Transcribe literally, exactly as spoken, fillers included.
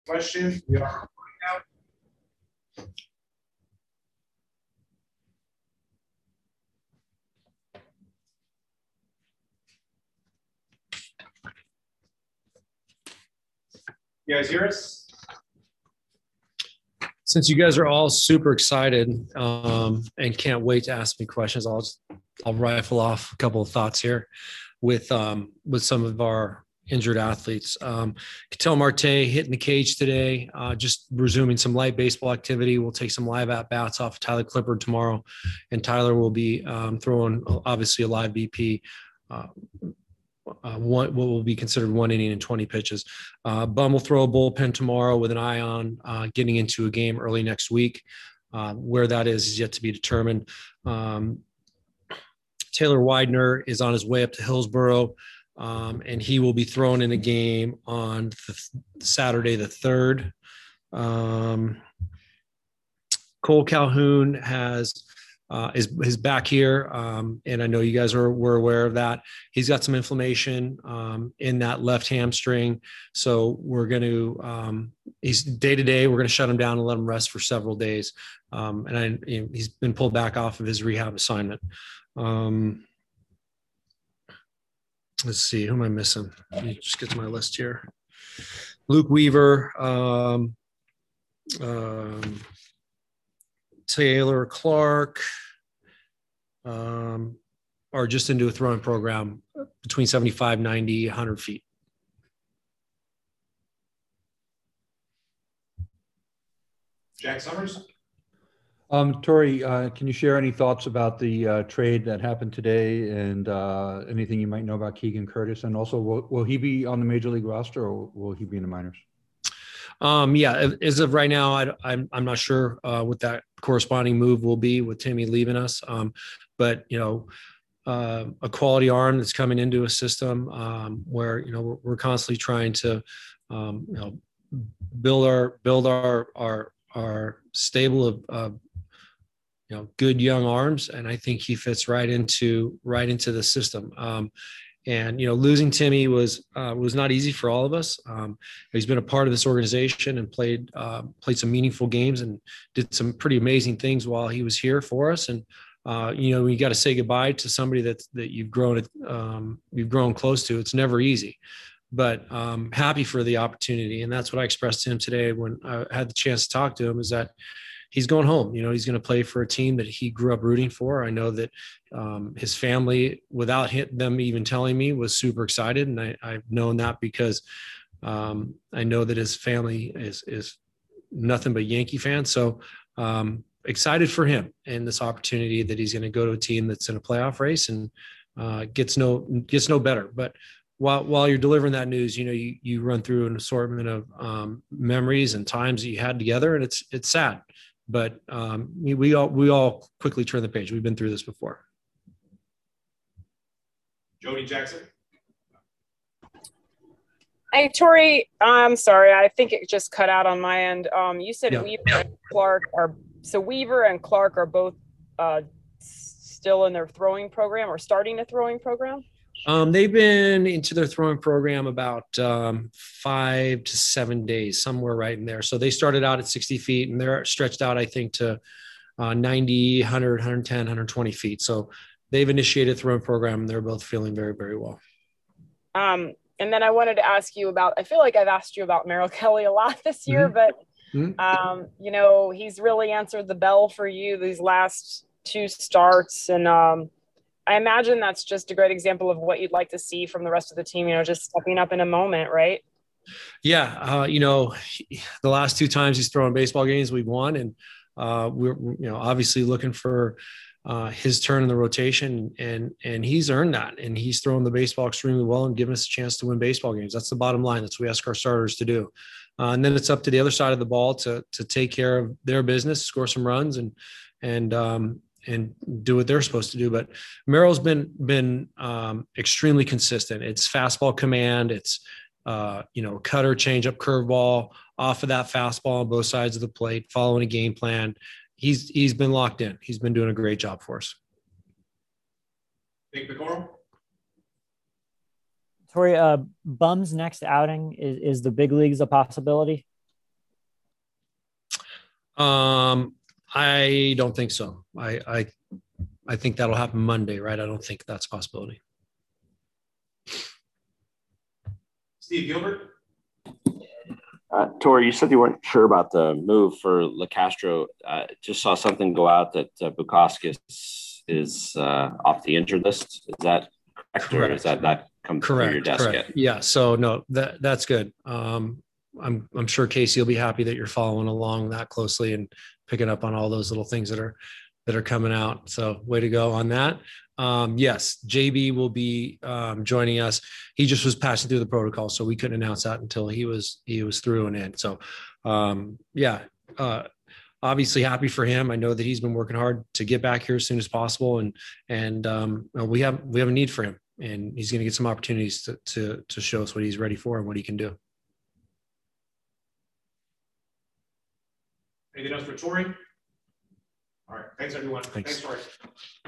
Questions? We are now. You guys hear us? Since you guys are all super excited um, and can't wait to ask me questions, I'll just, I'll rifle off a couple of thoughts here with um, with some of our injured athletes. Um, Ketel Marte hitting the cage today, uh, just resuming some light baseball activity. We'll take some live at bats off of Tyler Clippard tomorrow, and Tyler will be um, throwing obviously a live B P. Uh, Uh, one, what will be considered one inning and twenty pitches. Uh, Bum will throw a bullpen tomorrow with an eye on uh, getting into a game early next week. Uh, where that is is yet to be determined. Um, Taylor Widener is on his way up to Hillsborough, um, and he will be thrown in a game on the, Saturday the third. Um, Cole Calhoun has Uh, is, is back here. Um, and I know you guys are, were aware of that. He's got some inflammation um, in that left hamstring. So we're going to, um, he's day to day, we're going to shut him down and let him rest for several days. Um, and I, you know, he's been pulled back off of his rehab assignment. Um, let's see, who am I missing? Let me just get to my list here. Luke Weaver, um, um, Taylor Clark um, are just into a throwing program between seventy-five, ninety, one hundred feet. Jack Summers? Um, Tori, uh, can you share any thoughts about the uh, trade that happened today and uh, anything you might know about Keegan Curtis? And also, will, will he be on the major league roster or will he be in the minors? Um, yeah, as of right now, I, I'm I'm not sure uh, what that corresponding move will be with Timmy leaving us. Um, but you know, uh, a quality arm that's coming into a system um, where you know we're, we're constantly trying to um, you know build our build our our our stable of uh, you know good young arms, and I think he fits right into right into the system. Um, And, you know, losing Timmy was uh, was not easy for all of us. Um, he's been a part of this organization and played uh, played some meaningful games and did some pretty amazing things while he was here for us. And, uh, you know, when you got to say goodbye to somebody that that you've grown um, you've grown close to, it's never easy. But um, happy for the opportunity. And that's what I expressed to him today when I had the chance to talk to him, is that he's going home. You know, he's going to play for a team that he grew up rooting for. I know that um, his family, without hit, them even telling me, was super excited. And I, I've known that because um, I know that his family is, is nothing but Yankee fans. So um, excited for him and this opportunity that he's going to go to a team that's in a playoff race and uh, gets no, gets no better. But while, while you're delivering that news, you know, you, you run through an assortment of um, memories and times that you had together, and it's, it's sad. But um, we all we all quickly turn the page. We've been through this before. Jody Jackson. Hey, Tori, I'm sorry. I think it just cut out on my end. Um, you said Yeah. Weaver and Clark are – so Weaver and Clark are both uh, still in their throwing program or starting a throwing program? Um, they've been into their throwing program about um, five to seven days, somewhere right in there. So they started out at sixty feet and they're stretched out, I think, to uh, ninety, one hundred, one ten, one twenty feet. So they've initiated a throwing program and they're both feeling very, very well. Um, and then I wanted to ask you about – I feel like I've asked you about Merrill Kelly a lot this year, Mm-hmm. but, Mm-hmm. um, you know, he's really answered the bell for you these last two starts. And um, – I imagine that's just a great example of what you'd like to see from the rest of the team, you know, just stepping up in a moment, right? Yeah. Uh, you know, he, the last two times he's thrown baseball games, we've won. And uh, we're, you know, obviously looking for uh, his turn in the rotation, and, and he's earned that. And he's thrown the baseball extremely well and given us a chance to win baseball games. That's the bottom line. That's what we ask our starters to do. Uh, and then it's up to the other side of the ball to, to take care of their business, score some runs, and, and, um, and do what they're supposed to do. But Merrill's been, been um, extremely consistent. It's fastball command. It's, uh, you know, cutter, changeup, curveball off of that fastball on both sides of the plate, following a game plan. He's, he's been locked in. He's been doing a great job for us. Nick McCormick. Tori, uh, Bum's next outing is, is the big leagues a possibility? Um, I don't think so. I, I, I think that'll happen Monday, right? I don't think that's a possibility. Steve Gilbert. Uh, Tori, you said you weren't sure about the move for LeCastro. Uh, just saw something go out that uh, Bukauskas is uh, off the injured list. Is that correct, correct. Or is that not come correct, through your desk correct. yet? Yeah. So no, that that's good. Um, I'm I'm sure Casey will be happy that you're following along that closely and picking up on all those little things that are that are coming out. So way to go on that. Um, yes, J B will be um, joining us. He just was passing through the protocol, so we couldn't announce that until he was he was through and in. So um, yeah, uh, obviously happy for him. I know that he's been working hard to get back here as soon as possible, and and um, we have we have a need for him, and he's going to get some opportunities to, to to show us what he's ready for and what he can do. Anything else for Tori? All right. Thanks, everyone. Thanks. Thanks, Tori.